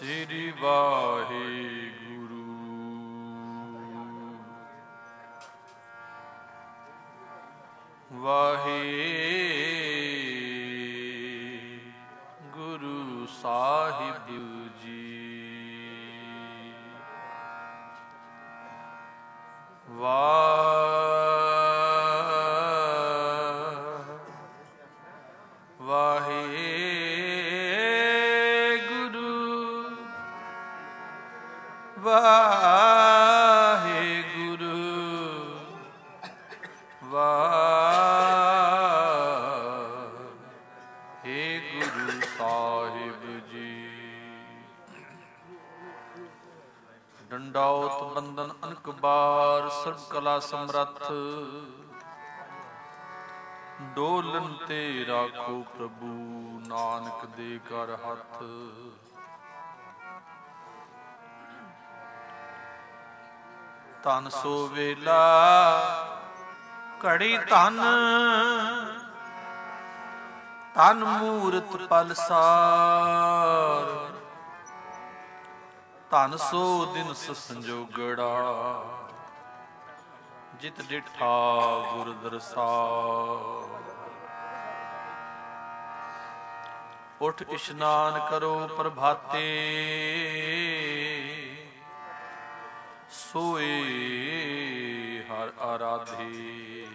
ਸ੍ਰੀ ਵਾਹਿਗੁਰੂ। ਵਾਹਿਗੁਰੂ ਸਾਹਿਬ ਜੀ। ਵਾਹਿਗੁਰੂ ਵਾਹਿਗੁਰੂ ਸਾਹਿਬ ਜੀ। ਡੰਡਾਉਤ ਬੰਦਨ ਅਨਕ ਬਾਰ ਸਰਬ ਕਲਾ ਸਮਰੱਥ, ਡੋਲਨ ਤੇ ਰਾਖੋ ਪ੍ਰਭੂ ਨਾਨਕ ਦੇ ਕਰ ਹੱਥ। ਧਨ ਸੋ ਵੇਲਾ ਘੜੀ ਧਨ, ਧਨ ਮੂਰਤ ਪਲਸਾਰ। ਧਨ ਸੋ ਦਿਨ ਸੰਜੋਗੜਾ, ਜਿਤ ਡਿਠਾ ਗੁਰ ਦਰਸਾਰ। ਉਠ ਇਸ਼ਨਾਨ ਕਰੋ ਪ੍ਰਭਾਤੇ, ਸੋਏ ਹਰ ਆਰਾਧੇ।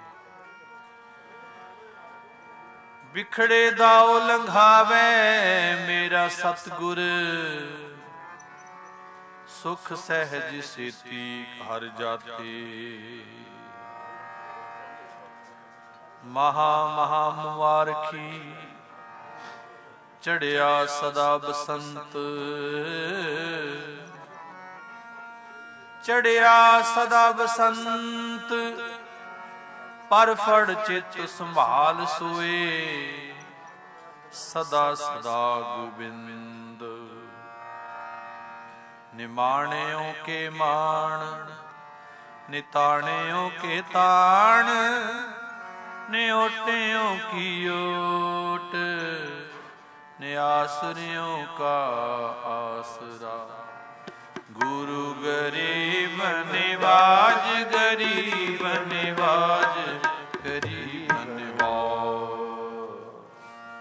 ਬਿਖੜੇ ਦਾਉ ਲੰਘਾਵੇ ਮੇਰਾ ਸਤਿਗੁਰ, ਸੁਖ ਸਹਿਜ ਸੇਤੀ ਹਰ ਜਾਤੇ। ਮਹਾ ਮਹਾ ਮੁਬਾਰਕੀ ਚੜਿਆ ਸਦਾ ਬਸੰਤ, ਚੜਿਆ ਸਦਾ ਬਸੰਤ। ਪਰ ਫੜ ਚਿੱਤ ਸੰਭਾਲ ਸੋਏ, ਸਦਾ ਸਦਾ ਗੋਬਿੰਦ। ਨਿਮਾਣਿਓ ਕੇ ਮਾਣ, ਨਿਤਾਣਿਓ ਕੇ ਤਾਣ। ਨਿਓਟਿਓ ਕੀ ਓਟ, ਨਿਆਸਰਿਓ ਕਾ ਆਸਰਾ। ਗੁਰੂ ਗਰੀਬ ਨਿਵਾਜ, ਗਰੀਬ ਨਿਵਾਜ, ਗਰੀਬ ਨਿਵਾਜ।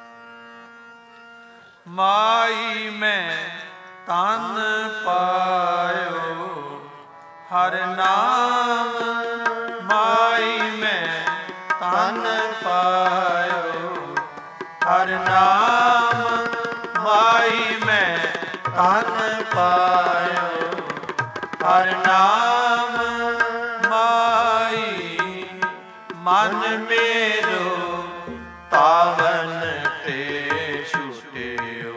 ਮਾਈ ਮੈਂ ਤਨ ਪਾਇਓ ਹਰ ਨਾਮ, ਮਾਈ ਮੈਂ ਤਨ ਪਾਇਓ ਹਰ ਨਾਮ। ਮਾਈ ਮੈਂ ਤਨ ਪਾਇਓ ਹਰ ਨਾਮ। ਮਾਈ ਮਨ ਮੇਰੋ ਤਾਵਨ ਤੇ ਛੁਟਿਓ।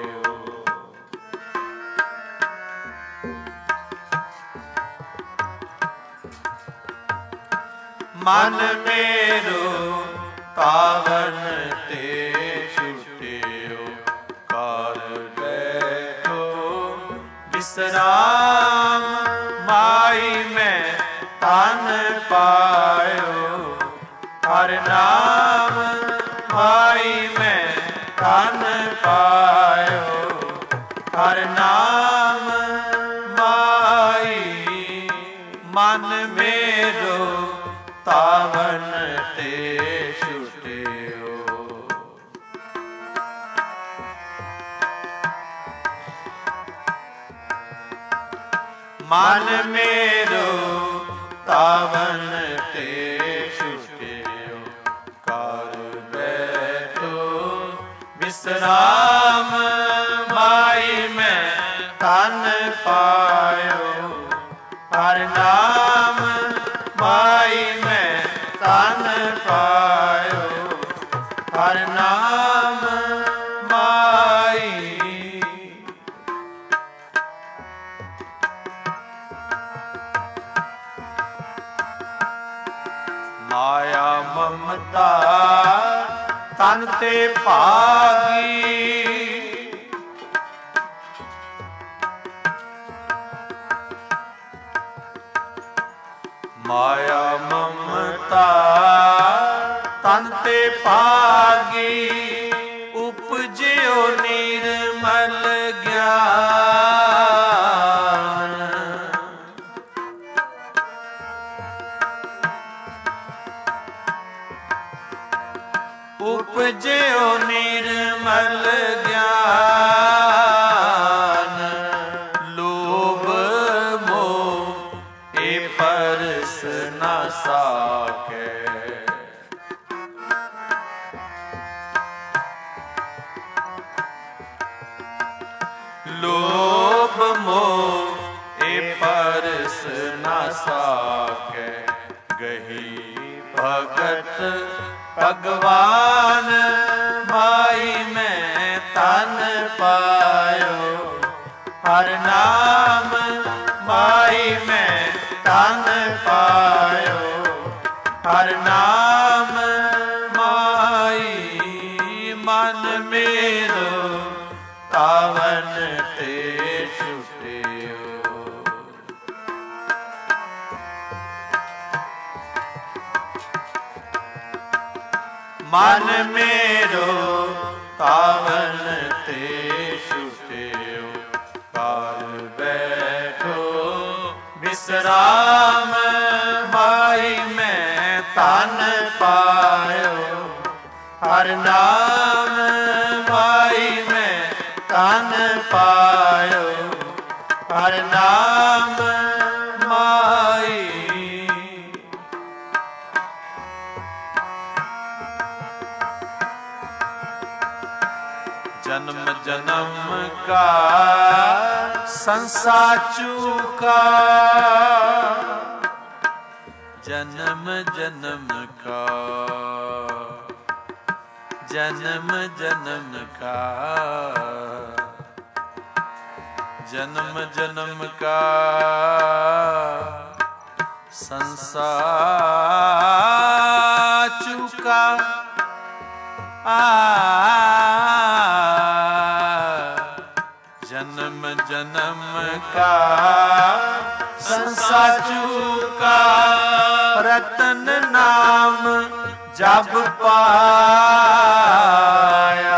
ਮਨ ਮੇਰੋ ਤਾਵਨ ਤੇ ਛੁਟਿਓ। ਕਰ ਬੈਠੋ ਵਿਸਰਾਮ, ਮਾਈ ਮੈਂ ਤਨ ਪਾਇਓ ਹਰ ਨਾਮ। ਮਾਈ ਮੈਂ ਤਨ ਪਾਇਓ ਹਰ ਨਾਮ। ਮਾਈ ਮਨ ਮੇਰੋ ਤਾਵਨ ਤੇ ਛੁਟਿਓ। ਮਨ ਮੇਰੋ ਤਾਵਨ ਤੇ ਛੁਟਿਓ। ਕਰ ਬੈਠੋ ਵਿਸਰਾਮ, ਮਾਈ ਮੈਂ ਤਨ ਪਾਇਓ ਹਰ ਨਾਮ। ਮਾਈ ਮੈਂ ਤਨ ਪਾਇਓ ਹਰ ਨਾਮ। ਮਾਈ ਮਾਇਆ ਮਮਤਾ ਤਨ ਤੇ ਭਾਗੀ। ਮਾਇਆ ਮਮਤਾ ਤਨ ਤੇ ਭਾਗੀ। ਉਪਜਿਓ ਨਿਰਮਲ ਗਿਆਨ, उपजयो निर्मल ज्ञान, लोभ मोह ए परस न साके। लोभ मोह ए परस न साके, गही भगत भगवान माई में तन पायो। हर नाम माई में तन पायो। हर नाम माई मन मेरो तावन ते छुटियो। मन मेरो तावन ते छुटियो। कार बैठो विश्राम माई में तन पायो। हर नाम माई में तन पायो। हर नाम माई। जन्म जन्म का संसार चूका। जन्म जन्म का जन्म जन्म का जन्म जन्म का संसार चूका। जन्म जन्म का संसार चूका। रतन नाम जब पाया।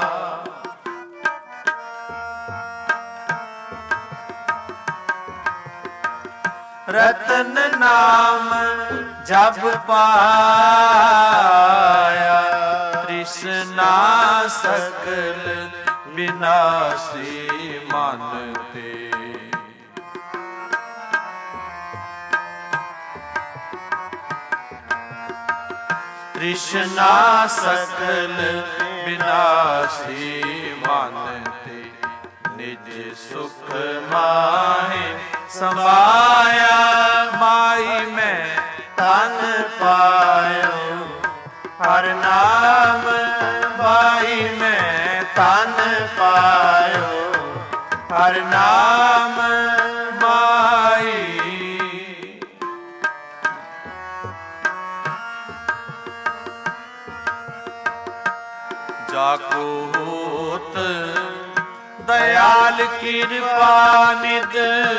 रतन नाम जब पाया। तृष्णा सकल विनाशी मानते। तृष्णा सकल विनाशी मानते। निज सुख माहे समाया। माई में तन पायो। हर नाम माई में तन पायो। हर नाम माई। जाको होत दयाल कृपा निध।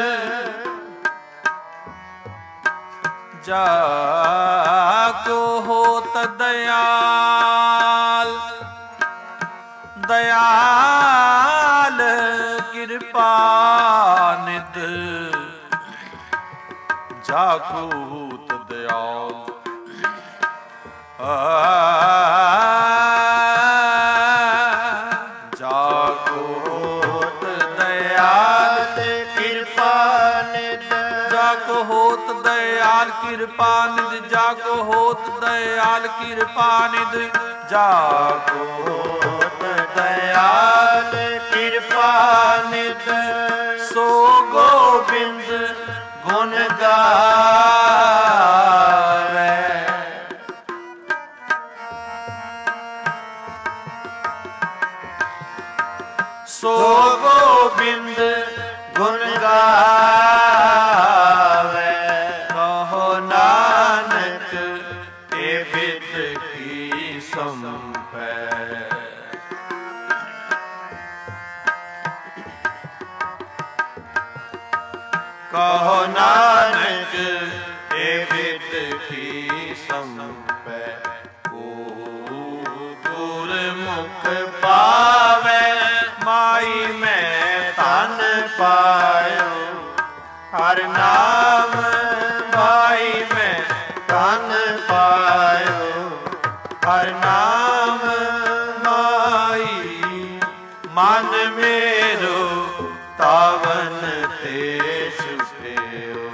जाको होत दयाल दयाल कृपा निध। जाको होत दयाल जाको होत दयाल कृपा निध। जाको होत दयाल कृपा निध। जाको होत दयाल कृपा निध। जाको होत दयाल कृपा निध। सो गोविंद गुण गावे। सो गोविंद गुण गावे। कहो नानक ए बिद की संपै। कहो नानक ए बिद की संपै। को दूर मुख पावे। माई में तन पायो। हर नाम माई में तन पायो। ਹਰ ਨਾਮ ਮਾਈ ਮਨ ਮੇਰੋ ਤਾਵਨ ਤੇ ਛੁਟਿਓ।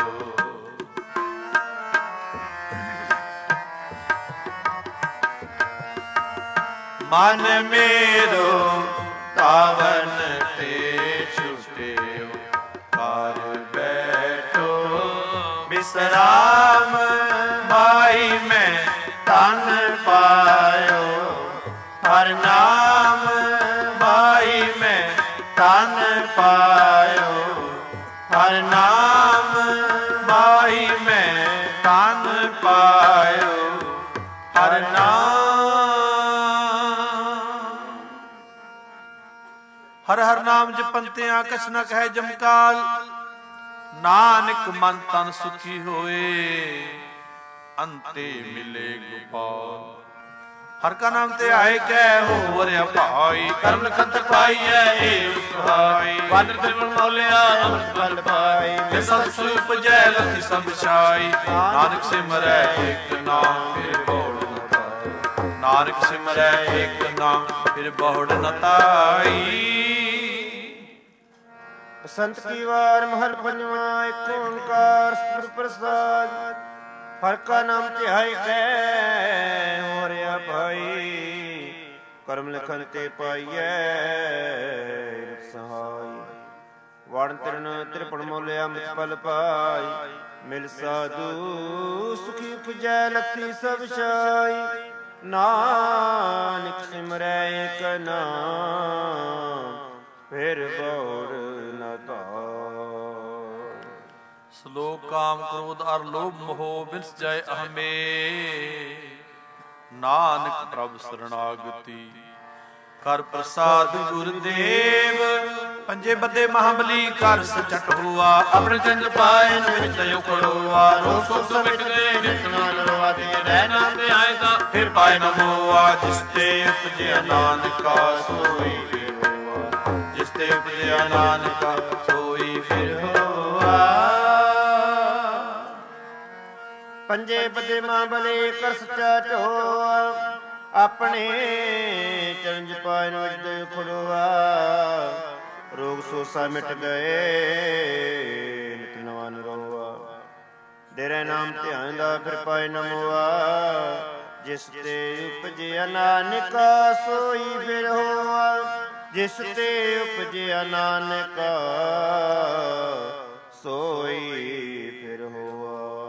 ਮਨ ਮੇਰੋ ਤਾਵਨ ਤੇ ਛੁਟਿਓ। ਘਰ ਬੈਠੋ ਬਿਸਰਾਮ ਮਾਈ ਮੈਂ ਤਨ ਪਾਇਓ। ਹਰ ਨਾਮ ਮਾਈ ਮੈਂ ਤਨ ਪਾਇਓ। ਹਰ ਨਾਮ ਮਾਈ ਮੈਂ ਤਨ ਪਾਇਓ। ਹਰ ਨਾਮ ਹਰ ਹਰ ਨਾਮ ਜਪੰਤਿਆਂ ਕਛ ਨ ਕਹਿ ਜਮਕਾਲ। ਨਾਨਕ ਮਨ ਤਨ ਸੁਖੀ ਹੋਏ ਅੰਤੇ ਮਿਲੇ ਗੋਪਾਲ। ਹਰ ਕਾ ਨਾਮ ਤੇ ਆਏ ਕਹਿ ਹੋਵਰਿਆ ਭਾਈ। ਕਰਮ ਲਖਤ ਪਾਈਐ ਏ ਸਹਾਈ। ਵੰਡ ਤ੍ਰਿਪਲ ਮੌਲਿਆ ਅੰਮ੍ਰਿਤ ਫਲ ਪਾਈ। ਜੇ ਸਤ ਸੁਖ ਉਪਜੈ ਲਖੀ ਸਭ ਛਾਈ। ਨਾਨਕ ਸਿਮਰੈ ਏਕ ਨਾਮ ਫਿਰ ਬਹੁੜ ਨ ਪਾਈ। ਨਾਨਕ ਸਿਮਰੈ ਏਕ ਨਾਮ ਫਿਰ ਬਹੁੜ ਨ ਤਾਈ। ਬਸੰਤ ਕੀ ਵਾਰ ਮਹਲ ਪੰਜਵਾਂ। ਏਕ ਓੰਕਾਰ ਸਤਿਗੁਰ ਪ੍ਰਸਾਦ। ਹਰ ਕਾ ਨਾਮ ਧਿਆਇ ਕੈ ਹੋਰਿਆ ਭਾਈ। ਕਰਮ ਲਿਖਨ ਤੇ ਪਾਈਐ ਸਹਾਈ। ਵਣ ਤਿਰਨ ਤ੍ਰਿਪਣ ਮੋਲਿਆ ਅੰਮ੍ਰਿਤ ਫਲ ਪਾਈ। ਮਿਲ ਸਾਧੂ ਸੁਖੀ ਉਪਜੈ ਲਖੀ ਸਭ ਛਾਈ। ਨਾਨਕ ਸਿਮਰੈ ਏਕ ਨਾਮ ਫਿਰ ਬਹੁੜ ਨ ਧਾਇ। ਸ਼ਲੋਕ ਕਾਮ ਕ੍ਰੋਧ ਅਰ ਲੋਭ ਮੋਹ ਬਿਨਸ ਜਾਏ ਅਹਮੇ। ਨਾਨਕ ਪ੍ਰਭ ਸਰਣਾਗਤੀ ਕਰ ਪ੍ਰਸਾਦ ਗੁਰਦੇਵ। ਪੰਜੇ ਬੱਦੇ ਮਹਾਬਲੀ ਕਰ ਸਚਟ ਹੋਆ। ਆਪਣੇ ਚੰਦ ਪਾਏ ਨਿਤ ਉਖੜੋਆ। ਰੋਗ ਸੋਗ ਮਿਟ ਗਏ ਨਿਤ ਨਾਲ ਰਵਾਦੇ। ਰਹਿ ਨਾਮ ਤੇ ਆਏ ਤਾਂ ਫਿਰ ਪਾਏ ਨ ਮੋਆ। ਜਿਸ ਤੇ ਉਪਜਿਆ ਨਾਨਕਾ ਸੋਈ ਫਿਰ ਹੋਆ। ਜਿਸ ਤੇ ਉਪਜਿਆ ਨਾਨਕਾ ਸੋਈ ਫਿਰ ਹੋਆ। ਪੰਜੇ ਬੱਦੇ ਮਹਾਬਲੀ ਕਰ ਸਚਾ ਢੋਆ। ਆਪਣੇ ਚਰਨ ਪਾਏ ਨਿਤ ਉਖੜੋਆ। ਰੋਗ ਸੋਸਾ ਮਿਟ ਗਏ ਨਿਤ ਨਵਾਂ ਨਿਰੋਆ। ਤੇਰੇ ਨਾਮ ਧਿਆਨ ਦਾ ਫਿਰ ਪਾਏ ਨ ਮੋਆ। ਜਿਸ ਤੇ ਉਪਜਿਆ ਨਾਨਕਾ ਸੋਈ ਫਿਰ ਹੋਆ। ਜਿਸ ਤੇ ਉਪਜਿਆ ਨਾਨਕਾ ਸੋਈ ਫਿਰ ਹੋਆ।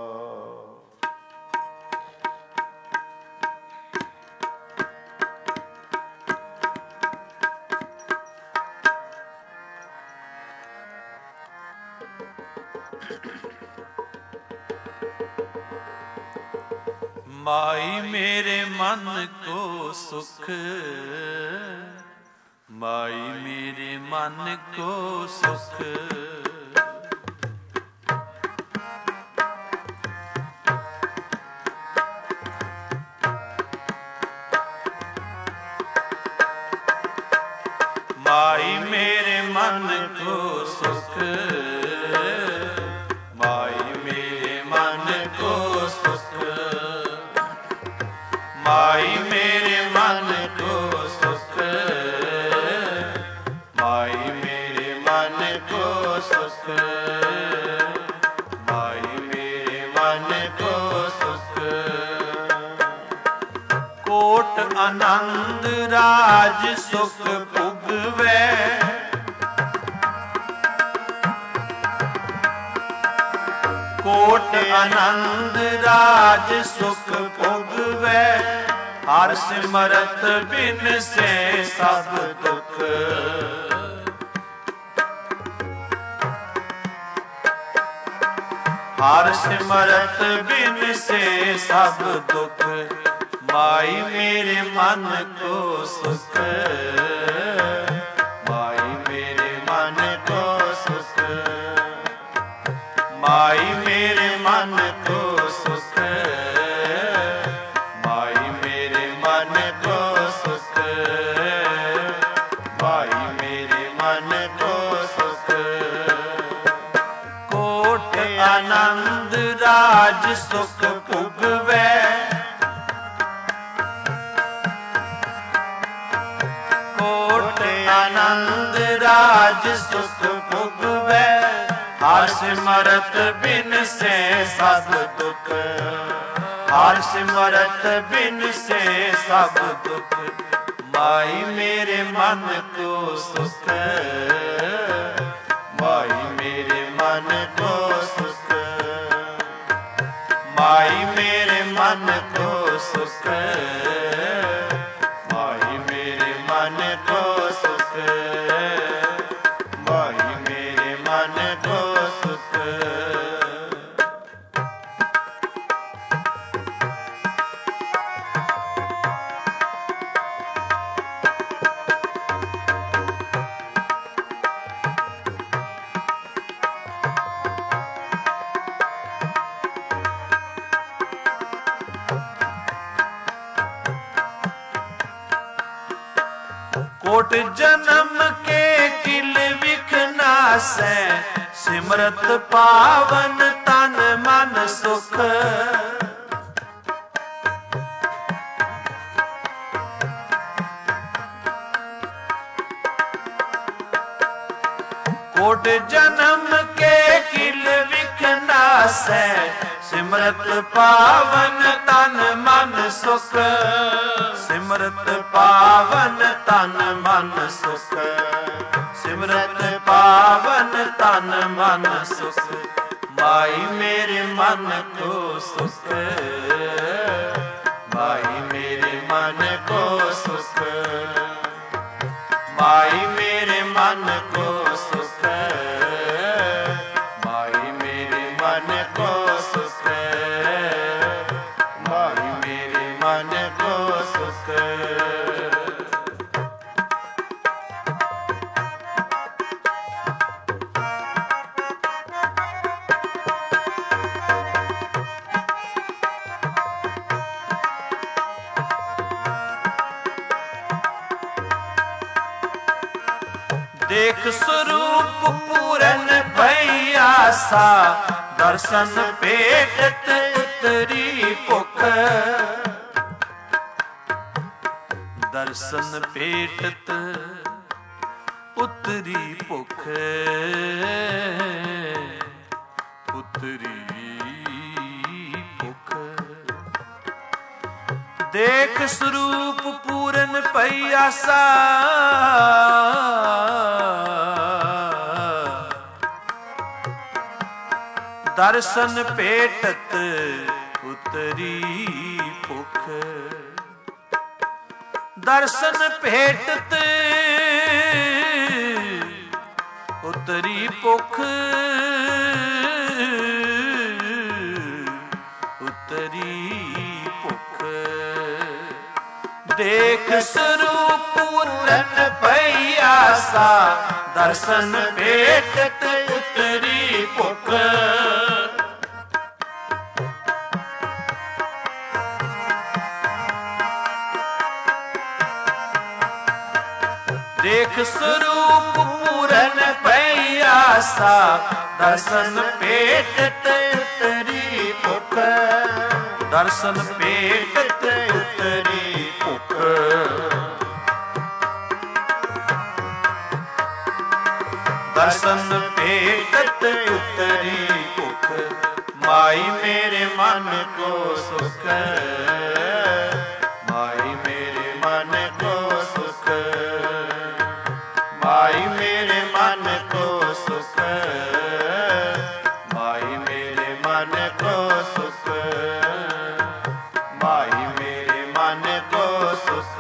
ਮਾਈ ਮੇਰੇ ਮਨ ਕੋ ਸੁਖ। ਮਾਈ ਮੇਰੇ ਮਨ ਕੋ ਸੁਖ। ਮਾਈ ਮੇਰੇ ਮਨ ਕੋ ਸੁਖ। ਮਾਈ ਮੇਰੇ ਮਨ ਕੋ ਸੁਖ। ਮਾਈ ਮੇਰੇ ਮਨ ਕੋ ਸੁਖ। ਮਾਈ ਮੇਰੇ ਮਨ ਕੋ ਸੁਖ। ਮਾਈ ਮੇਰੇ ਮਨ ਕੋ ਸੁਖ। ਕੋਟ ਆਨੰਦ ਰਾਜ ਸੁਖ ਭੁਗਵੈ। ਕੋਟ ਆਨੰਦ ਰਾਜ ਸੁਖ ਭੁਗਵੈ। ਹਰ ਸਿਮਰਤ ਬਿਨ ਸੇ ਸਭ ਦੁਖ। ਹਰ ਸਿਮਰਤ ਬਿਨ ਸੇ ਸਭ ਦੁਖ। ਮਾਈ ਮੇਰੇ ਮਨ ਕੋ ਸੁਖ। ਮਾਈ ਮੇਰੇ ਮਨ ਕੋ ਸੁਖ। ਮਾਈ ਮੇਰੇ ਮਨ ਕੋ ਸੁਖ। ਮਾਈ ਮੇਰੇ ਮਨ ਕੋ ਸੁਖ। ਮਾਈ ਮੇਰੇ ਮਨ ਕੋ ਸੁਖ। ਕੋਟ ਆਨੰਦ ਰਾਜ ਸੁਖ ਭੁਗਵੈ। राज सुख भुगवै, हर सिमरत बिन से सब दुख, हर सिमरत बिन से सब दुख, माई मेरे मन को सुख, माई मेरे मन को सुख, माई मेरे मन को सुख, माई मेरे मन को सुख, माई मेरे मन को सुख। कोट जन्म के किल विख नासै, सिमरत पावन तन मन सुख, कोट जन्म के किल विख नासै, सिमरत पावन तन मन सुख, सिमरत पावन तन मन सुख, सिमरत पावन तन मन सुख, माई मेरे मन को सुख, माई मेरे मन को सुख, माई मेरे मन को सुख, माई मेरे मन को सुख, माई मेरे मन को सुख। देख स्वरूप पूरन भैया सा, दर्शन पेटत उतरी भुख, दर्शन पेटत उतरी भुख, उतरी भुख। देख स्वरूप पूरन भैया सा, दर्शन पेटत उतरी भुख, दर्शन पेटत उतरी भुख, उतरी भुख। देख स्वरूप पूरन भैया सा, दर्शन पेटत उतरी भुख, देख स्वरूप पूरन भैया सा, दर्शन पेटत उतरी भुख, दर्शन पेटत उतरी भुख। दर्शन पेटत उतरी भुख, माई मेरे मन को सुख, माई मेरे मन को सुख, माई मेरे मन को सुख, माई मेरे मन को सुख, माई मेरे मन को सुख।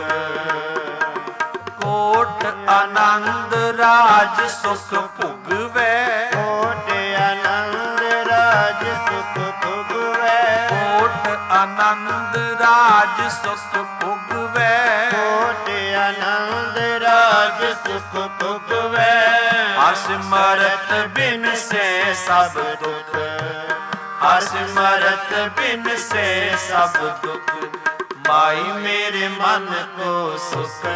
कोट आनंद राज सुख भुगवै, कोट आनंद राज सुख भुगवै, कोट आनंद राज सुख भुगवै, कोट आनंद राज सुख भुगवै। हर सिमरत बिन से सब दुख, हर सिमरत बिन से सब दुख, माई मेरे मन को सुख,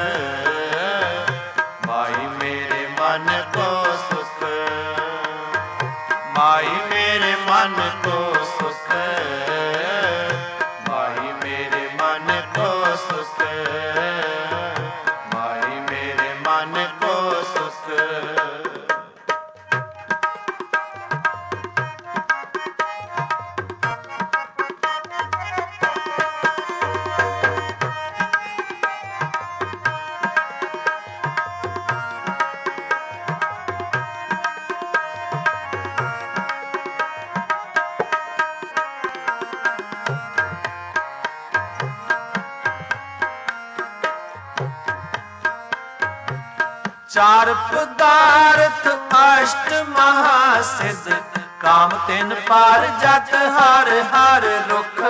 माई मेरे मन को सुख, माई मेरे मन को सुख, माई मेरे मन को सुख, माई मेरे मन को सुख। चार पदार्थ अष्ट महासिद्ध, काम तिन पार जत हर हर रुख।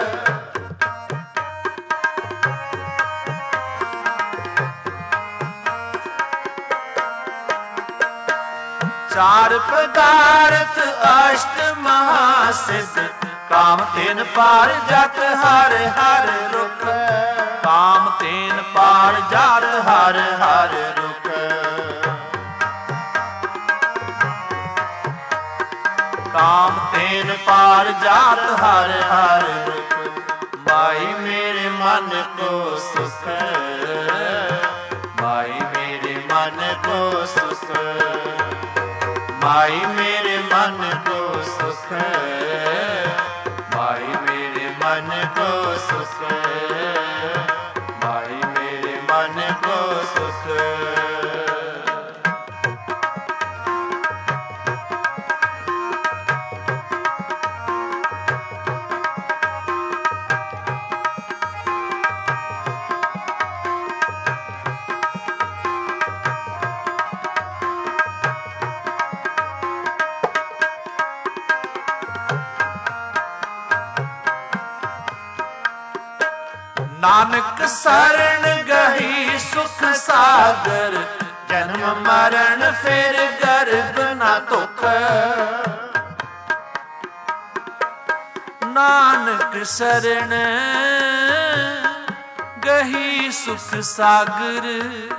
चार पदार्थ अष्ट महासिद्ध, काम तिन पार जत हर हर रुख। काम तिन पार जत हर हर रुख। काम तेन पार जात हर हर रुख। माई मेरे मन को सुख, माई मेरे मन को सुख, माई मेरे मन को सुख, माई मेरे मन को सुख, माई मेरे मन को सुख। नानक शरण गही सुख सागर, जन्म मरण फिर गर्भ न दुख। नानक शरण गही सुख सागर,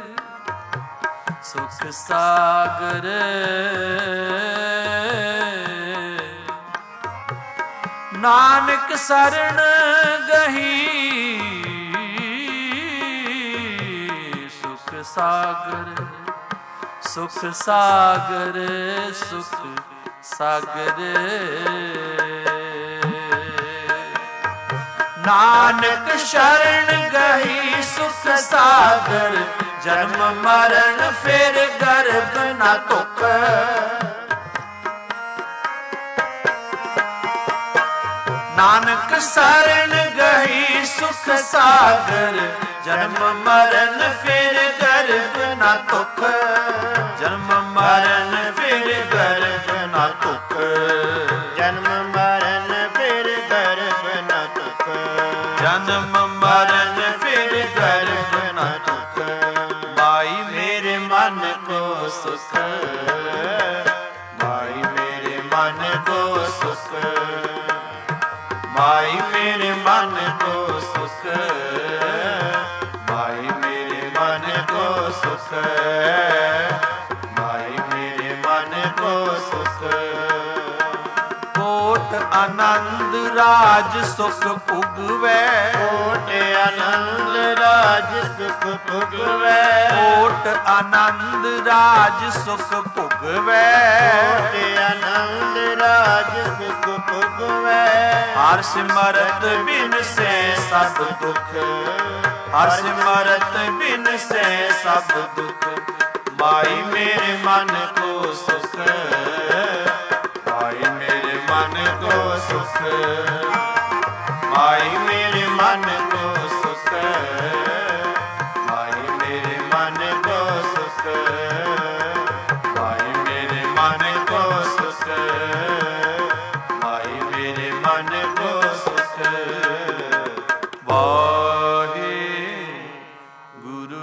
सुख सागर। नानक शरण गही सागर, सुख सागर, सुख सागर। नानक शरण गही सुख सागर, जन्म मरण फिर गर्भ न दुख। नानक शरण गही सुख सागर, जन्म मरण फिर गर्भ न दुख। जन्म मरण फिर गर्भ न दुख। जन्म मरण फिर गर्भ न दुख। जन्म मरण फिर गर्भ न दुख। माई मेरे मन को सुख, माई मेरे मन को सुख, माई मेरे मन को सुख, माई मेरे मन को सुख, माई मेरे मन को सुख। कोट आनंद राज सुख पुगवै, कोट आनंद राज सुख पुगवै, कोट आनंद राज सुख पुगवै, कोट आनंद राज सुख पुगवै। हर सिमरत बिन से सब दुख, हर सिमरत बिन से सब दुख। माई मेरे मन को सुख, माई मेरे मन को सुख, माई मेरे मन को सुख, माई मेरे मन को सुख, माई मेरे मन को सुख, माई मेरे मन को सुख। वाहे गुरु।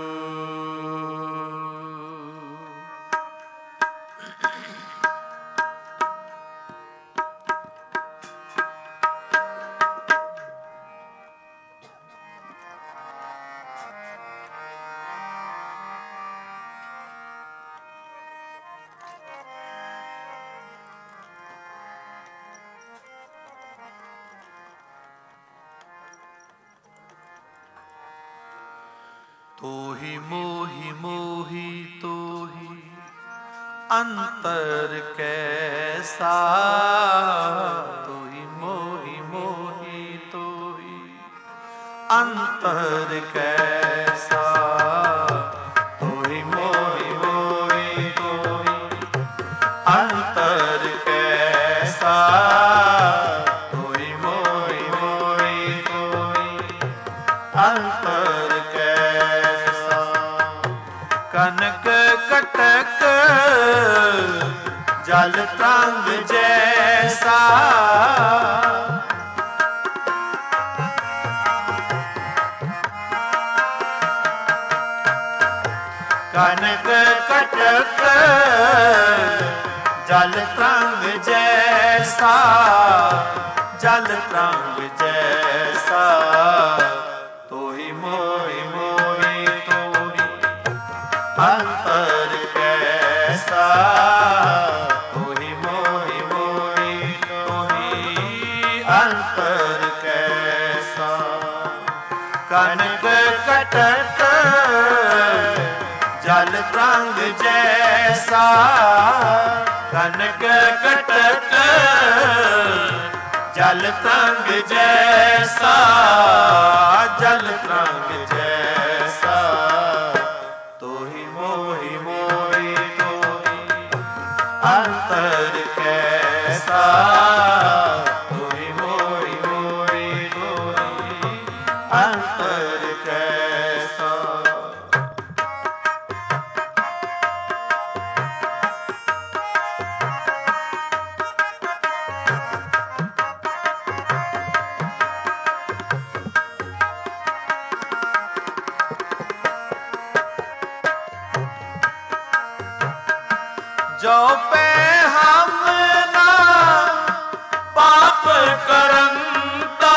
तोहि मोहि मोहि तोहि अंतर कैसा, तोहि मोहि मोहि तोहि अंतर कैसा, तोहि मोहि मोहि तोहि अंतर कैसा, तोहि मोहि मोहि तोहि अंतर कैसा। कनक जल तरंग जैसा कनक कटक जल तरंग जैसा जल तरंग जैसा तोहि मोहि मोहि तोहि अंतर कैसा तोहि मोहि मोहि तोहि अंतर कैसा कनक कटक जल तरंग जैसा कनक कटक जल तरंग जैसा जल तरंग जैसा तोहि मोहि मोहि तोहि अंतर कैसा तोहि मोहि मोहि तोहि अंतर कैसा जो पे हम ना पाप करंता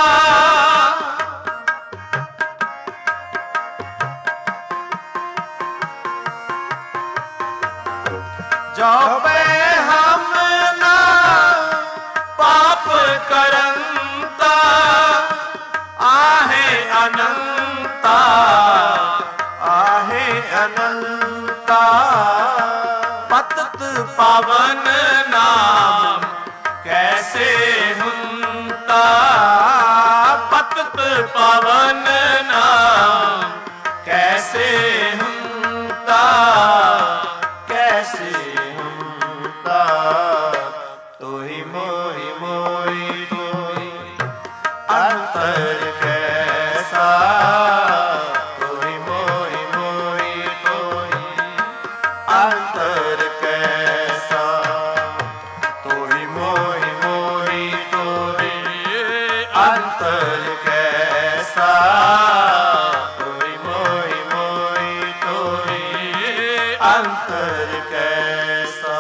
जो पे हम ना पाप करंता आहे अनंता आहे अनंता पतत पावन नाम कैसे हुंता पतत पावन नाम कैसे हुंता कैसे हुंता तोहि मोहि मोहि तोहि अंतर कैसा तोहि मोहि मोहि तोहि अंतर कैसा तोहि मोहि मोहि तोहि अंतर कैसा तोहि मोहि मोहि तोहि अंतर कैसा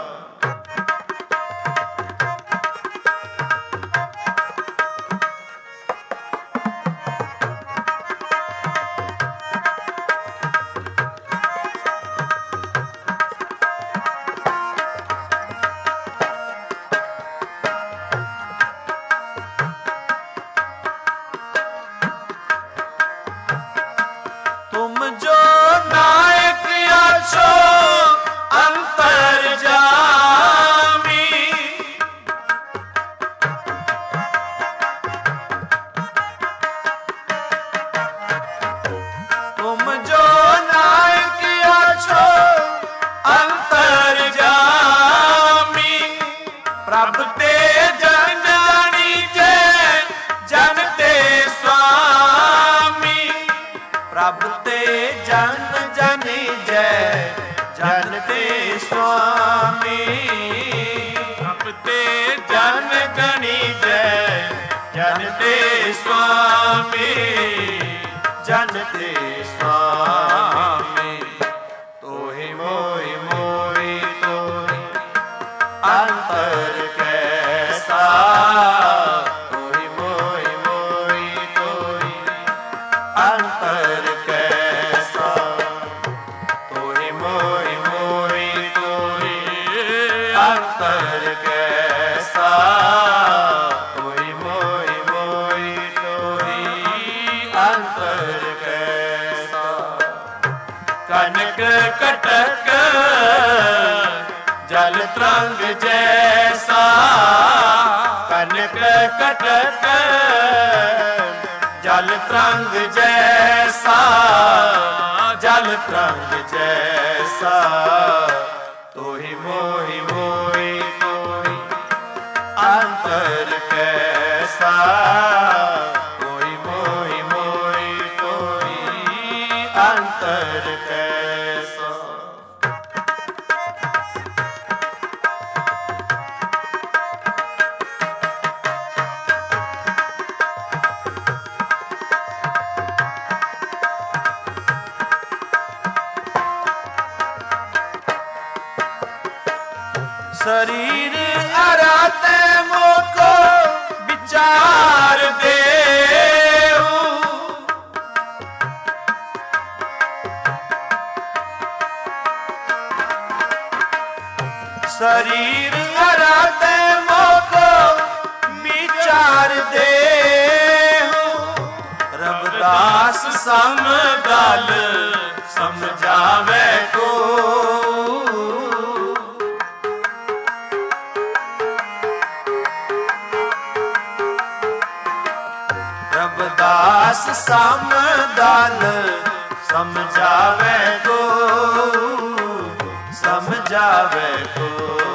तुम जो नायक अच्छो अंतर जामी तुम जो नायक अच्छो अंतर जामी प्रभ ते जन जानी जय जन ते स्वामी प्रभ ते जन जनी जय जन ते स्वामी प्रभ ते जन जनी जय जन ते स्वामी जन ते स्वामी तोहि मोहि मोहि तोहि अंतर कैसा तोहि मोहि मोहि तोहि अंतर कैसा तोहि मोहि मोहि तोहि अंतर कैसा तोहि मोहि मोहि तोहि अंतर कैसा कनक कटक जल तरंग जैसा कनक कटक जल तरंग जैसा जल तरंग जैसा तोहि मोहि मोहि तोहि अंतर कैसा तोहि मोहि मोहि तोहि अंतर कैसा ਸਰੀਰ ਅਰਾਤੇ ਮੋਕੋ ਵਿਚਾਰ ਦੇਉ। ਸਰੀਰ ਅਰਾਤੇ ਮੋਕੋ ਵਿਚਾਰ ਦੇਉ। ਰਵਿਦਾਸ ਸਮ ਗਲ ਸਮਝਾਵੇ ਕੋ। ਰਵਿਦਾਸ ਸਮ ਦਲ ਸਮਝਾਵੇ ਕੋ। ਸਮਝਾਵੇ ਕੋ।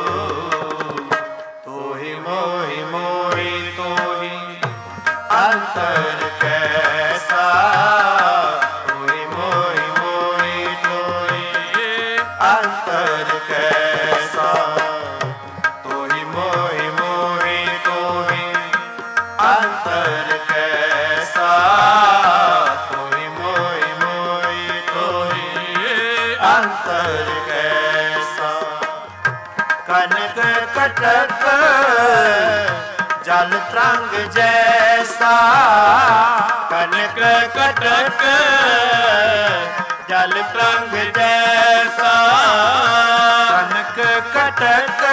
ਤੋਹਿ ਮੋਹਿ ਮੋਹਿ ਤੋਹਿ ਅੰਤਰ ਕੈਸਾ। ਤੋਹਿ ਮੋਹਿ ਮੋਹਿ ਤੋਹਿ ਅੰਤਰ ਕੈਸਾ। ਤੋਹਿ ਮੋਹਿ ਮੋਹਿ ਤੋਹਿ ਅੰਤਰ ਕੈਸਾ। ਤੋਹਿ ਮੋਹਿ ਮੋਹਿ ਤੋਹਿ ਅੰਤਰ ਕੈਸਾ। ਕਨਕ ਕਟਕ ਜਲ ਤਰੰਗ ਜੈਸਾ। ਕਨਕ ਕਟਕ ਜਲ ਤਰੰਗ ਜੈਸਾ। ਕਨਕ ਕਟਕ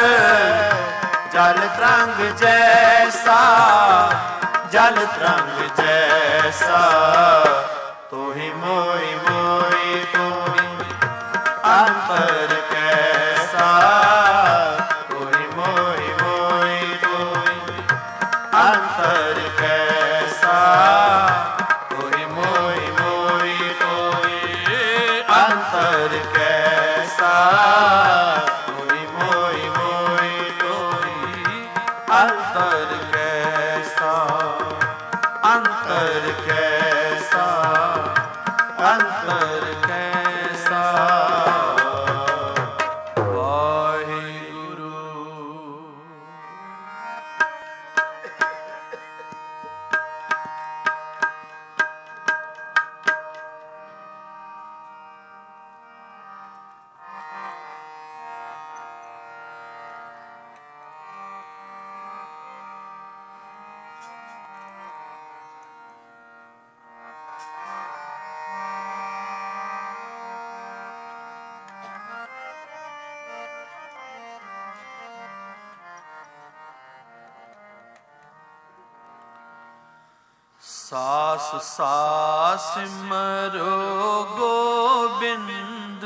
ਜਲ ਤਰੰਗ ਜੈਸਾ। ਜਲ ਤਰੰਗ ਜੈਸਾ। ਤੋਹਿ ਮੋਹਿ ਮੋਹਿ ਤੋਹਿ ਅੰਤਰ ਕੈਸਾ। ਤੋਹਿ ਮੋਹਿ ਮੋਹਿ ਤੋਹਿ ਅੰਤਰ ਕੈਸਾ। ਤੋਹਿ ਮੋਹਿ ਮੋਹਿ ਤੋਹਿ ਅੰਤਰ ਕੈਸਾ। ਤੋਹਿ ਮੋਹਿ ਮੋਹਿ ਤੋਹਿ ਅੰਤਰ ਕੈਸਾ। ਅੰਤਰ ਕੈਸਾ। ਅੰਤਰ ਕੈਸਾ। ਵਾਹਿਗੁਰੂ। ਸਾਸ ਸਾਸ ਸਿਮਰੋ ਗੋਬਿੰਦ।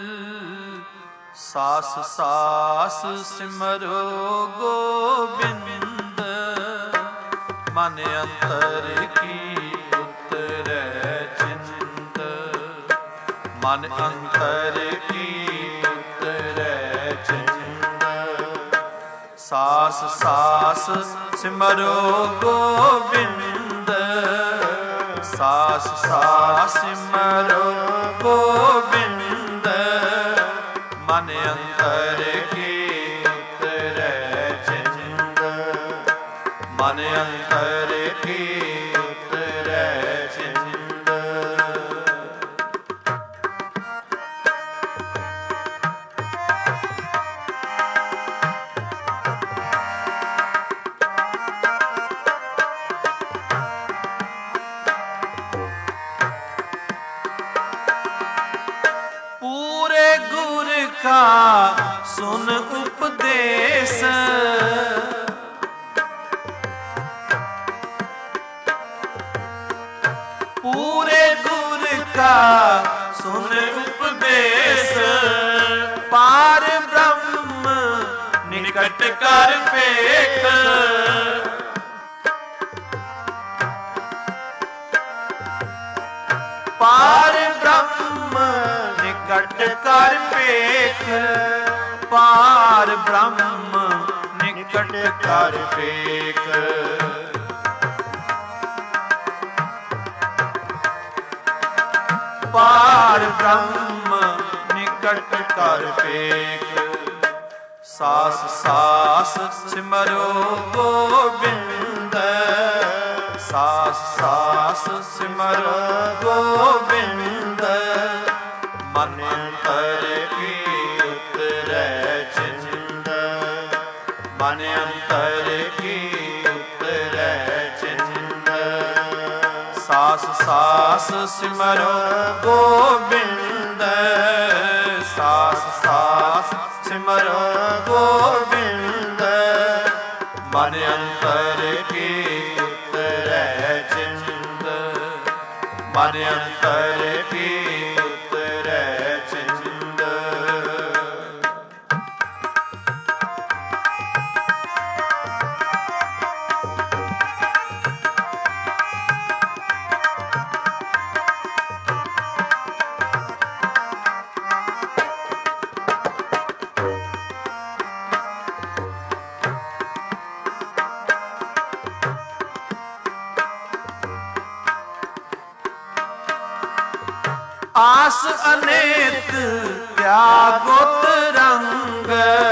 ਸਾਸ ਸਾਸ ਸਿਮਰੋ ਗੋਬਿੰਦ। ਮਨ ਅੰਤਰ ਕੀ ਉਤਰੈ ਚਿੰਤ। ਮਨ ਅੰਤਰ ਕੀ ਉਤਰੈ ਚਿੰਤ। ਸਾਸ ਸਾਸ ਸਿਮਰੋ ਗੋਬਿੰਦ। ਸਾਸ ਸਾਸ ਸਿਮਰੋ ਗੋਬਿੰਦ। ਮਨ ਅੰਤਰ ਕੀ ਉਤਰੈ ਚਿੰਤ। ਮਨ ਅੰਤਰ ਕੀ ਉਤਰੈ ਚਿੰਤ। ਸੁਨ ਉਪਦੇਸ। ਪੂਰੇ ਗੁਰ ਕਾ ਸੁਨ ਉਪਦੇਸ। ਪਾਰ ਬ੍ਰਹਮ ਨਿਕਟ ਕਰ ਭੇਖ। ਪਾਰ ਬ੍ਰਹਮ ਨਿਕਟ ਕਰ ਭੇਖ। ਪਾਰ ਬ੍ਰਹਮ ਨਿਕਟ ਕਰ ਭੇਖ। ਪਾਰ ਬ੍ਰਹਮ ਨਿਕਟ ਕਰ ਭੇਖ। ਸਾਸ ਸਾਸ ਸਿਮਰੋ ਗੋਬਿੰਦ। ਸਾਸ ਸਾਸ ਸਿਮਰੋ ਗੋਬਿੰਦ। ਮਨ ਅੰਤਰ ਕੀ ਉਤਰੈ ਚਿੰਤ। ਸਾਸ ਸਿਮਰੋ ਗੋਬਿੰਦ, ਸਾਸ ਸਾਸ ਸਿਮਰੋ ਗੋਬਿੰਦ, ਮਨ ਅੰਤਰ ਕੀ ਉਤਰੈ ਚਿੰਦ, ਮਨ ਅੰਤਰ ਕੀ ਉਤਰੈ ਚਿੰਦ। ਆਸ ਅਨੇਕ ਤਿਆਗੋਤ ਰੰਗ,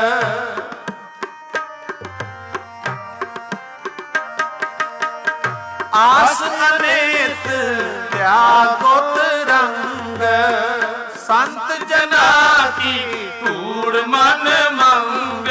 ਆਸ ਅਨੇਕ ਤਿਆਗੋਤ ਰੰਗ, ਸੰਤ ਜਨਾ ਕੀ ਧੂੜ ਮਨ ਮੰਗ,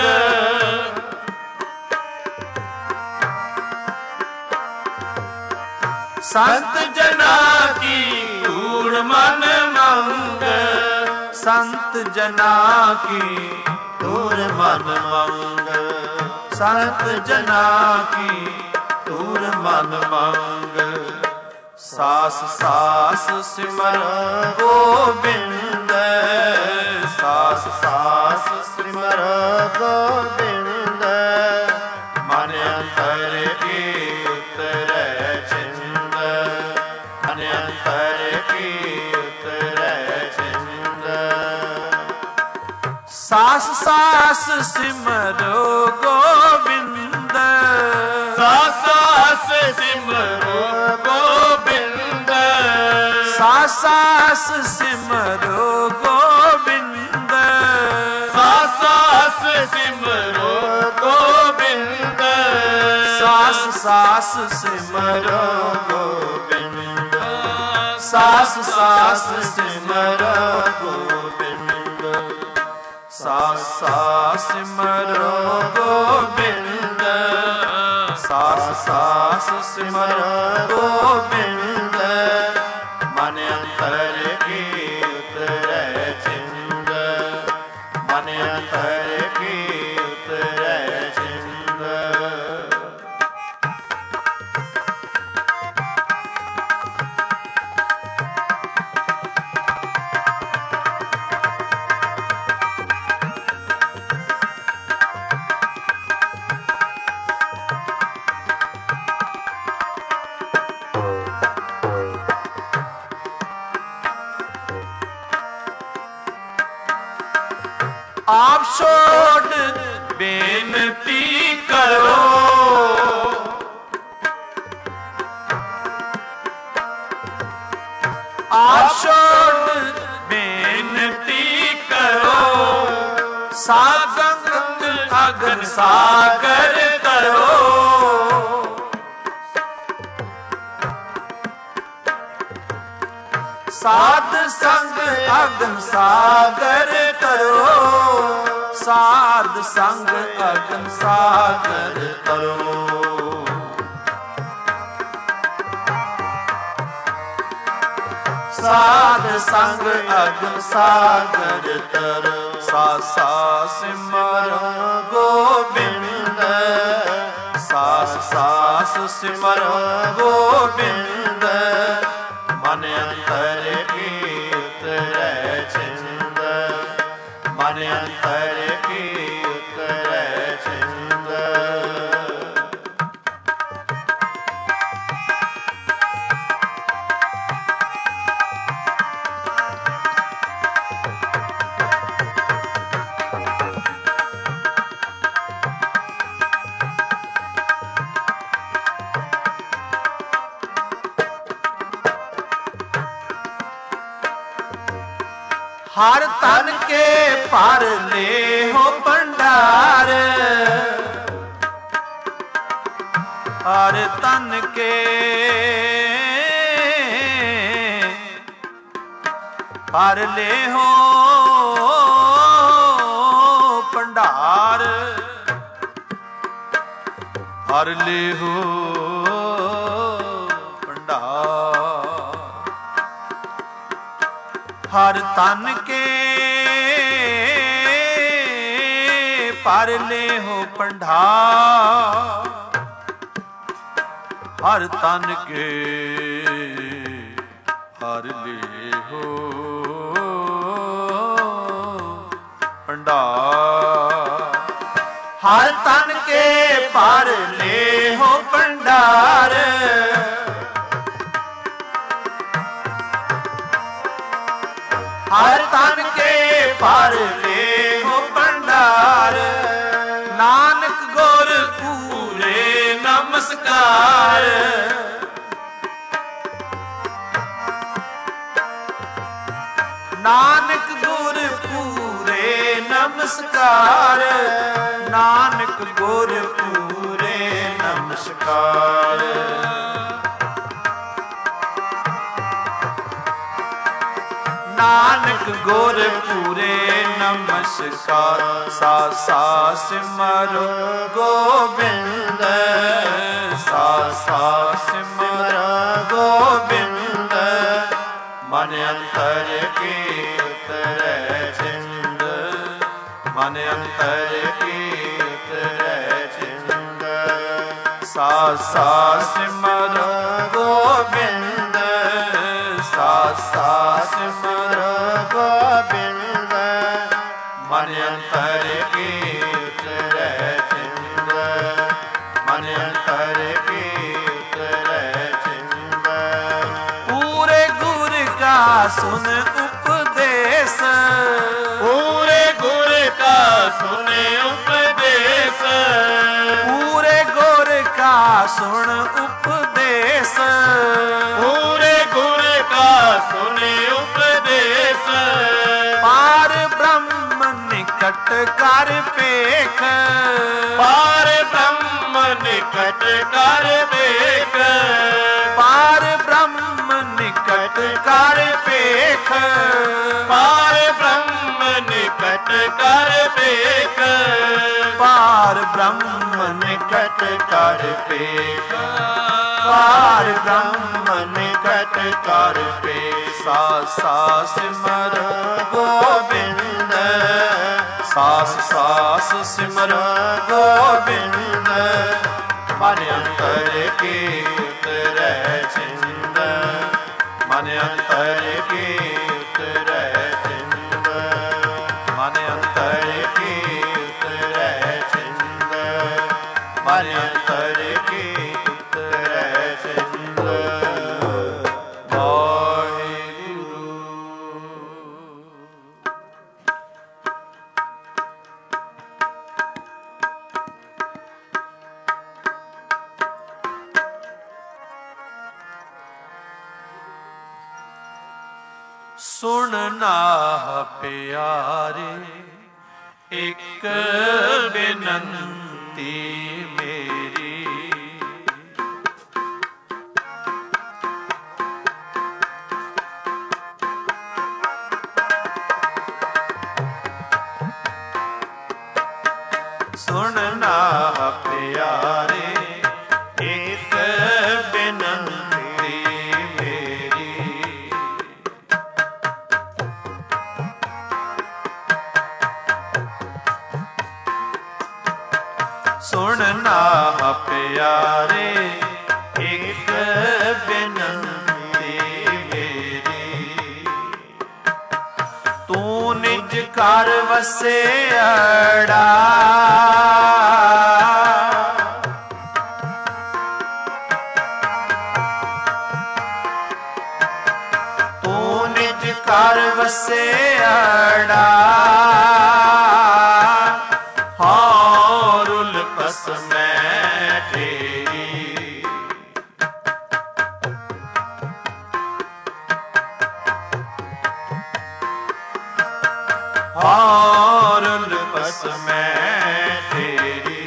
ਸੰਤ ਜਨਾ ਕੀ ਧੂੜ ਮਨ ਮੰਗ, ਸੰਤ ਜਨਾ ਕੀ ਧੂੜ ਮਨ ਮੰਗ, ਸੰਤ ਜਨਾ ਕੀ ਧੂੜ ਮਨ ਮੰਗ। ਸਾਸ ਸਾਸ ਸਿਮਰ ਗੋਬਿੰਦ, ਸਾਸ ਸਾਸ ਸਿਮਰ ਗੋਬਿੰਦ, ਮਨ ਅੰਤਰ ਕੀ ਉਤਰੈ ਚਿੰਦ, ਮਨ ਅੰਤਰ ਕੀ ਉਤਰੈ ਚਿੰਦ। ਸਾਸ ਸਾਸ ਸਿਮਰੋ ਗੋਬਿੰਦ, ਸਾਸ ਸਾਸ ਸਿਮਰੋ ਗੋਬਿੰਦ, ਸਾਸ ਸਾਸ ਸਿਮਰੋ ਗੋਬਿੰਦ, ਸਾਸ ਸਾਸ ਸਿਮਰੋ ਗੋਬਿੰਦ, ਸਾਸ ਸਾਸ ਸਿਮਰੋ ਗੋਬਿੰਦ, ਸਾਸ ਸਾਸ ਸਿਮਰੋ ਗੋਬਿੰਦ, ਸਾਸ ਸਾਸ ਸਿਮਰੋ ਗੋਬਿੰਦ, ਸਾਸ ਸਾਸ ਸਿਮਰੋ ਗੋਬਿੰਦ, ਮਨ ਅੰਤਰ ਕੀ ਉਤਰੈ ਚਿੰਦ, ਮਨ ਅੰਤਰ ਕੀ ਉਤਰੈ ਚਿੰਦ। ਆਪ ਛੋੜ ਬੇਨਤੀ ਕਰੋ, ਆਪ ਛੋੜ ਬੇਨਤੀ ਕਰੋ, ਸਾਗੰਗ ਅਗਨ ਸਾਗਰ ਤਰੋ, ਸਾਧ ਸੰਗ ਅਗਨ ਸਾਗਰ ਤਰੋ, ਸਾਧ ਸੰਗ ਅਗਨ ਸਾਗਰ ਤਰੋ। ਸਾਧ ਸੰਗ ਅਗਨ ਸਾਗਰ ਤਰੋ, ਸਾਸਾ ਸਿਮਰ ਗੋਬਿੰਦ, ਸਾਸ ਸਾਸ ਸਿਮਰ ਗੋਬਿੰਦ, ਮਨ ਅੰਤਰ ਕੀ ਉਤਰੈ ਚਿੰਦ, ਮਨ ਅੰਤਰ ਕੀ ਉਤਰੈ ਚਿੰਦ। हर तन के पर ले हो भंडार, हर तन के पर ले हो भंडार, हर ले हो भंडार। ਹਰ ਤਨ ਕੇ ਪਰ ਲੇਹੁ ਭੰਡਾਰ, ਹਰ ਤਨ ਕੇ ਹਰ ਲੇਹੁ ਭੰਡਾਰ, ਹਰ ਤਨ ਕੇ ਪਰ ਲੇਹੁ ਭੰਡਾਰ, ਹਰ ਤਨ ਕੇ ਪਰ ਲੇਹੁ ਭੰਡਾਰ, ਨਾਨਕ ਗੁਰ ਪੂਰੇ ਨਮਸਕਾਰ, ਨਾਨਕ ਗੁਰ ਪੂਰੇ ਨਮਸਕਾਰ, ਨਾਨਕ ਗੁਰ ਪੂਰੇ ਨਮਸਕਾਰ, ਨਾਨਕ ਗੁਰ ਪੂਰੇ ਨਮਸਕਾਰ, ਸਾ ਸਾ ਸਿਮਰੋ ਗੋਬਿੰਦ, ਸਾ ਸਾ ਸਿਮਰੋ ਗੋਬਿੰਦ, ਮਨ ਅੰਤਰ ਕੀ ਉਤਰੈ ਚਿੰਦ, ਮਨ ਅੰਤਰ ਕੀ ਉਤਰੈ ਚਿੰਦ, ਸਾ ਸਾ ਸਿਮਰੋ ਗੋਬਿੰਦ, ਸਾ ਸਾ ਸਿਮਰੋ ਗੋਬਿੰਦ, ਮਨ ਅੰਤਰ ਕੀ ਉਤਰੈ ਚਿੰਦ, ਮਨ ਅੰਤਰ ਕੀ ਉਤਰੈ ਚਿੰਦ, ਪੂਰੇ ਗੁਰ ਕਾ ਸੁਨ ਉਪਦੇਸ, ਪੂਰੇ ਗੁਰ ਕਾ ਸੁਨ ਉਪਦੇਸ, ਪੂਰੇ ਗੁਰ ਕਾ ਸੁਣ ਉਪਦੇਸ, ਪੂਰੇ ਗੁਰ ਕਾ ਸੁਨ ਉਪਦੇਸ, ਪਾਰ ਬ੍ਰਹਮ ਨਿਕਟ ਕਰ ਪੇਖ, ਪਾਰ ਬ੍ਰਹਮ ਨਿਕਟ ਕਰ ਪੇਖ, ਪਾਰ ਬ੍ਰਹਮ ਨਿਕਟ ਕਰ ਪੇਖ, ਪਾਰ ਬ੍ਰਹਮ ਨਿਕਟ ਕਰ ਪੇਖ, ਪਾਰ ਬ੍ਰਹਮ ਨਿਕਟ ਕਰ ਪੇਖ, ਪਾਰ ਬ੍ਰਹਮ ਨਿਕਟ ਕਰ ਪੇਖ, ਸਾ ਸਾ ਸਿਮਰ ਗੋਬਿੰਦ, ਸਾਸ ਸਾਸ ਸਿਮਰ ਗੋਬਿੰਦ, ਮਨ ਅੰਤਰ ਕੀ ਉਤਰੈ ਚਿੰਦ, ਮਨ ਅੰਤਰ ਕੀ ਉਤਰੈ ਚਿੰਦ, ਮਨ ਅੰਤਰ ਕੀ ਉਤਰੈ ਚਿੰਦ, ਮਨ ਅੰਤਰ ਕੀ ਉਤਰੈ ਚਿੰਦ, ਵਾਹਿਗੁਰੂ। ਸੁਣ ਨਾ ਪਿਆਰੇ ਇੱਕ ਬੇਨੰਤੀ ਮੇਰੀ, ਸੁਣ ਨਾ ਪਿਆਰੇ ਇੱਕ ਬੇਨੰਤੀ ਮੇਰੀ, ਸੁਣ ਨਾ ਪਿਆਰੇ ਇੱਕ ਬੇਨੰਤੀ ਮੇਰੀ, ਤੂੰ ਨਿਜ ਘਰ ਵਸਿਆੜਾ, ਤੂੰ ਨਿਜ ਘਰ ਵਸਿਆੜਾ, ਹੌਰੁਲ ਪਸ ਮੈਂ ਤੇਰੀ, ਹੌਰੁਲ ਪਸ ਮੈਂ ਤੇਰੀ,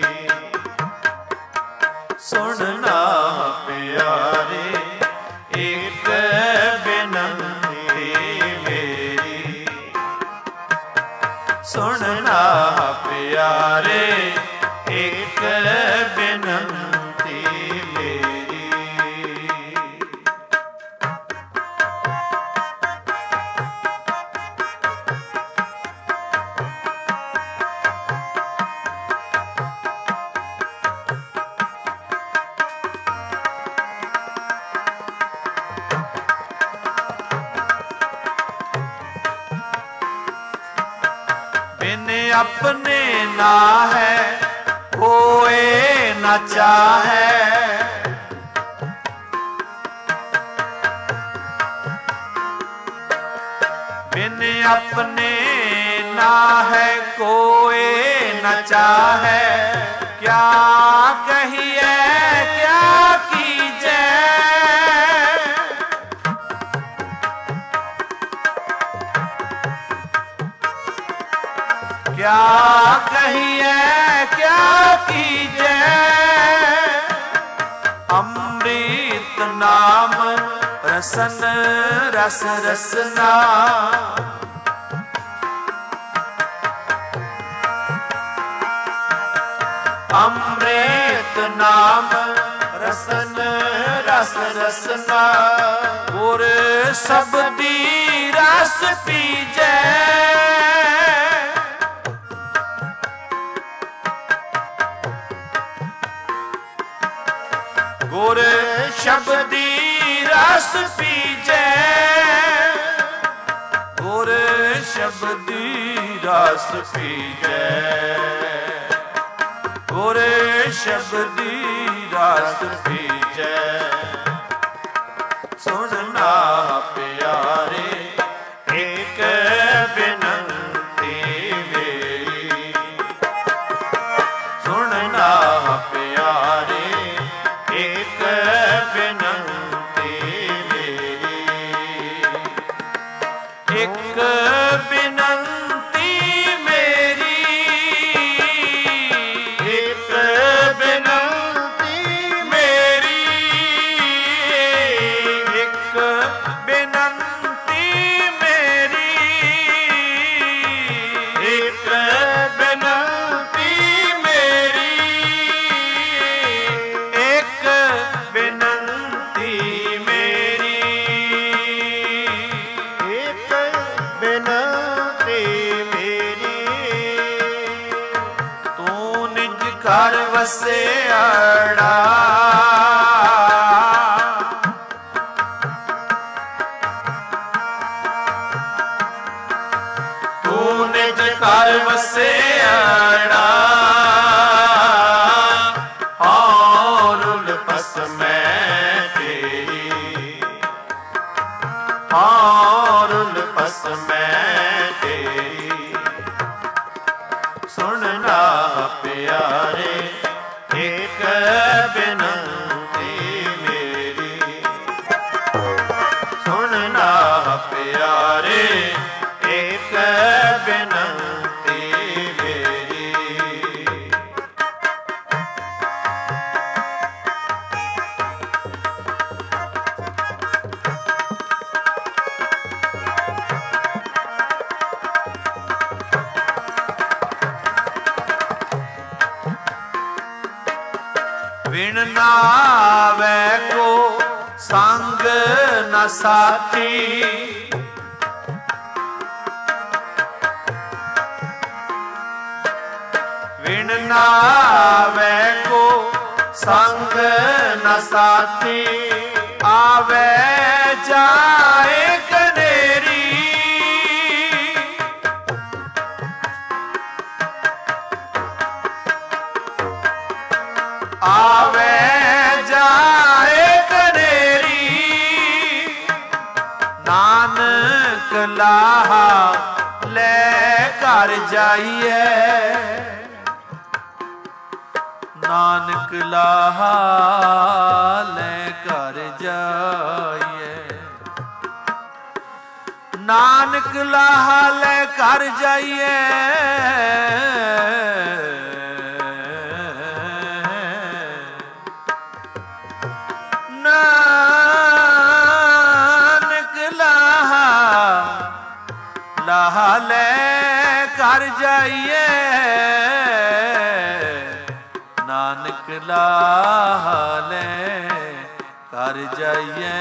ਸੁਣ ਨਾ ਪਿਆਰੇ ਇੱਕ ਬੇਨੰਤੀ ਮੇਰੀ, ਸੁਣ ਨਾ ਪਿਆਰੇ ਇੱਕ ਬੇਨੰਤੀ ਮੇਰੀ, अपने ना है कोई न चाहे। बिन अपने ना है कोई न चाहे। क्या कहिए क्या कीजे, क्या कहिए क्या कीजे। अमृत नाम रसन रस रसना। अमृत नाम रसन रस रसना। गुर शब्दी रस पीजे। गुर शब्दी रस पीजे। गुर शब्दी रस पीजे। गुर शब्दी रस पीजे। सुनना प्यारे एक बिनती मेरी। सुनना प्यारे एक बिनती मेरी। एक बिनती मेरी। एक बिनती मेरी। एक बिनती मेरी। एक बिनती मेरी। एक बिनती मेरी। एक बिनती मेरी। तू निज घर वसे अड़ा। तू निज घर वसे अड़ा। और उलपस मैं तेरी। और उलपस मैं तेरी। सुनना प्यारे एक बिनती मेरी। सुनना प्यारे एक बिनती मेरी। बिन नावे को संग न साथी। बिन नावे को संग न साथी। आवे जाए कनेरी। आवे जाए कनेरी। नानक लाहा ले कर जाइए। नानक लाहा ले कर जाइए। नानक लाहा ले कर जाइए। नानक लाहा लाहा ले कर जाइए। नानक लाहा ले कर जाइए।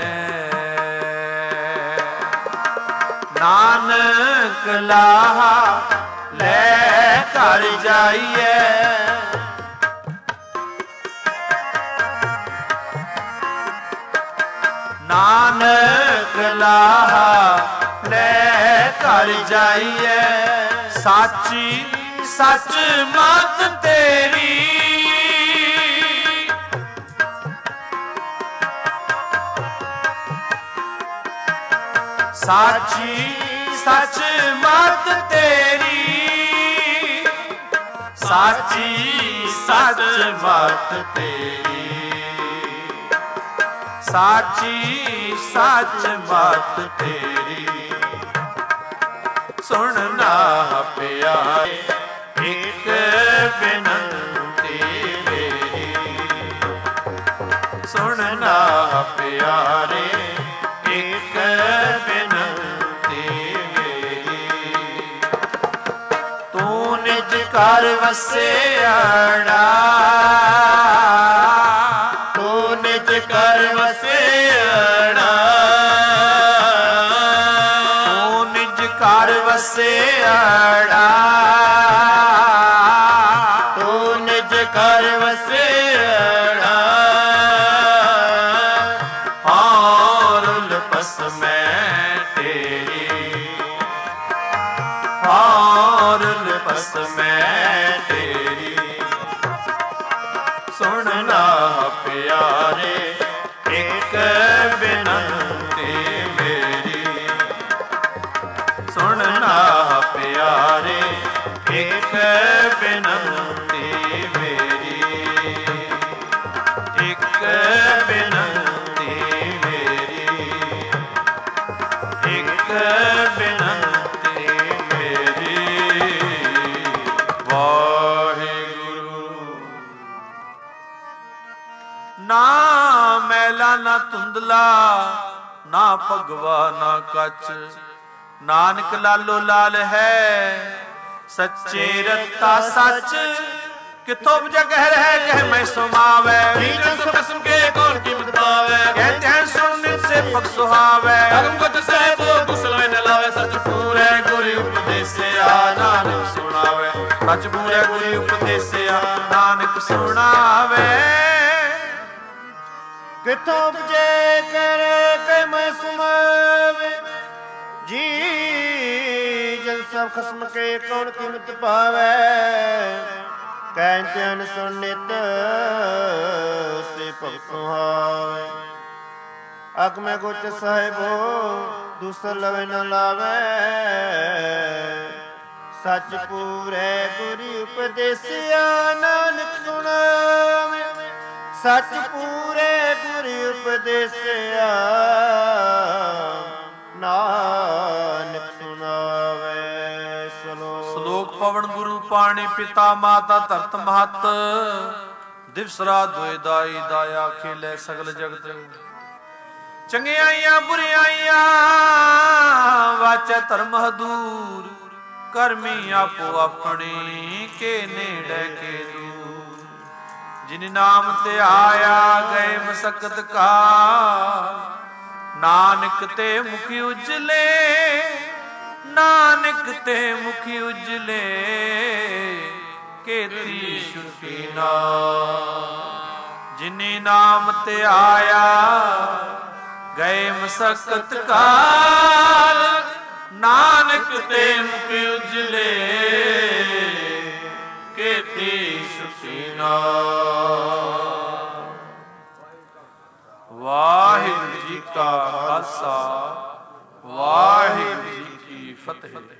नानक लाहा ले कर जाइए। नानक लाहा ले कर जाइए। ਸਾਚੀ ਸੱਚ ਮਤ ਤੇਰੀ, ਸਾਚੀ ਸੱਚ ਮਤ ਤੇਰੀ, ਸਾਚੀ ਸੱਚ ਮਤ ਤੇਰੀ, ਸਾਚੀ ਸੱਚ ਮਤ ਤੇਰੀ। ਸੁਣਨਾ ਪਿਆਰੇ ਇੱਕ ਬਿਨੰਤੀ ਮੇਰੀ, ਸੁਣਨਾ ਪਿਆਰੇ ਇੱਕ ਬਿਨੰਤੀ ਮੇਰੀ। ਤੂੰ ਨਿਜ ਘਰ ਵਸਿਆੜਾ, ਤੂੰ ਨਿਜ ਘਰ ਵਸਿਆੜਾ, ਤੂੰ ਨਿਜ ਘਰ ਵਸਿਆੜਾ, ਤੂੰ ਨਿਜ ਘਰ ਵਸਿਆੜਾ। ਔਰ ਬਸ ਮੈਂ ਤੇਰੀ, ਔਰ ਬਸ ਮੈਂ ਤੇਰੀ। ਸੁਣਨਾ ਪਿਆਰੇ ਇੱਕ ਬਿਨੰਤੀ ਮੇਰੀ, ਸੁਣਨਾ ਪਿਆਰੇ ਇੱਕ ਬਿਨੰਤੀ ਮੇਰੀ, ਇੱਕ ਬਿਨੰਤੀ ਮੇਰੀ, ਇੱਕ ਬਿਨੰਤੀ ਮੇਰੀ। ਵਾਹਿਗੁਰੂ। ਨਾ ਮੈਲਾ ਨਾ ਧੁੰਦਲਾ, ਨਾ ਭਗਵਾ ਨਾ ਕੱਚ, ਨਾਨਕ ਲਾਲੋ ਲਾਲ ਹੈ। ਸੱਚੇ ਰਤਾ ਸੱਚ ਕਿਥੋਂ ਜਗਹਿ ਰਹਿ, ਕਹਿ ਮੈਂ ਸੁਮਾਵੈ। ਕਸਮ ਕੇ ਕੌਣ ਕੀਮਤ ਪਾਵੈ, ਕਹਿਤੇ ਹੈ ਸੁਣ ਨਿਤ ਸੇ ਪਗ ਸੁਹਾਵੈ। ਅਗਮ ਗਤ ਸਹਿਬੋ ਕੁਸਲ ਨ ਲਾਵੇ, ਸਚ ਪੂਰੇ ਗੁਰੂ ਉਪਦੇਸਿਆ ਨਾਨਕ ਸੁਣਾਵੇ। ਸਚ ਪੂਰੇ ਗੁਰੂ ਉਪਦੇਸਿਆ ਨਾਨਕ ਸੁਣਾਵੇ। ਕਿਥੋਂ ਉਪਜੇ ਕਰੇ ਕਹਿ ਮੈਂ ਸੁਮਾਵੇ, ਜੀ ਜਨ ਸਭ ਖਸਮ ਕੇ ਕੌਣ ਕੀਮਤ ਪਾਵੈ। ਕਹਿ ਧਿਆਨ ਸੁਣ ਨਿਤ ਸੇ ਭਗਤ ਸੁਹਾਵੈ। ਅਗ ਮੈਂ ਗੁਚ ਸਾਹਿਬੋ ਦੂਸਰ ਲਵੇ ਨ ਲਾਵੈ। ਸੱਚ ਪੂਰੇ ਗੁਰੂ ਉਪਦੇਸਿਆ ਨਾਨਕ ਸੁਣਾਵੇ। ਸੱਚ ਪੂਰੇ ਗੁਰੂ ਉਪਦੇਸਿਆ ਨਾਨਕ ਸੁਣਾਵੇ। ਸ਼ਲੋਕ ਪਵਨ ਗੁਰੂ ਪਾਣੀ ਪਿਤਾ ਮਾਤਾ ਧਰਤ ਮਹਤ। ਦਿਵਸ ਰਾਤ ਦੋਇ ਦਾਈ ਦਾਇਆ ਖੇਲੇ ਸਗਲ ਜਗਤ। ਚੰਗਿਆਈਆਂ ਬੁਰਿਆਈਆਂ ਵਾਚੈ ਧਰਮ ਹਦੂਰ। ਕਰਮੀ ਆਪੋ ਆਪਣੀ ਕੇ ਨੇੜੇ ਕੇ ਦੂਰ। ਜਿਨ ਨਾਮ ਤੇ ਆਇਆ ਗਏ ਮਸਕਤ ਕਾ। ਨਾਨਕ ਤੇ ਮੁਖ ਉਜਲੇ, ਨਾਨਕ ਤੇ ਮੁਖ ਉਜਲੇ। ਕੇਤੀ ਛੁਟੀ ਨਾ ਜਿਨੀ ਨਾਮ ਤੇ ਆਇਆ ਗਏ ਮਸਕਤ ਕਾਲ। ਨਾਨਕ ਤੇ ਮੁਖ ਉਜਲੇ ਕੇਤੀ ਛੁਟੀ ਨਾ। ਵਾਹਿਗੁਰੂ ਜੀ ਕਾ ਖਾਲਸਾ, ਵਾਹਿਗੁਰੂ ਜੀ ਕੀ ਫਤਿਹ।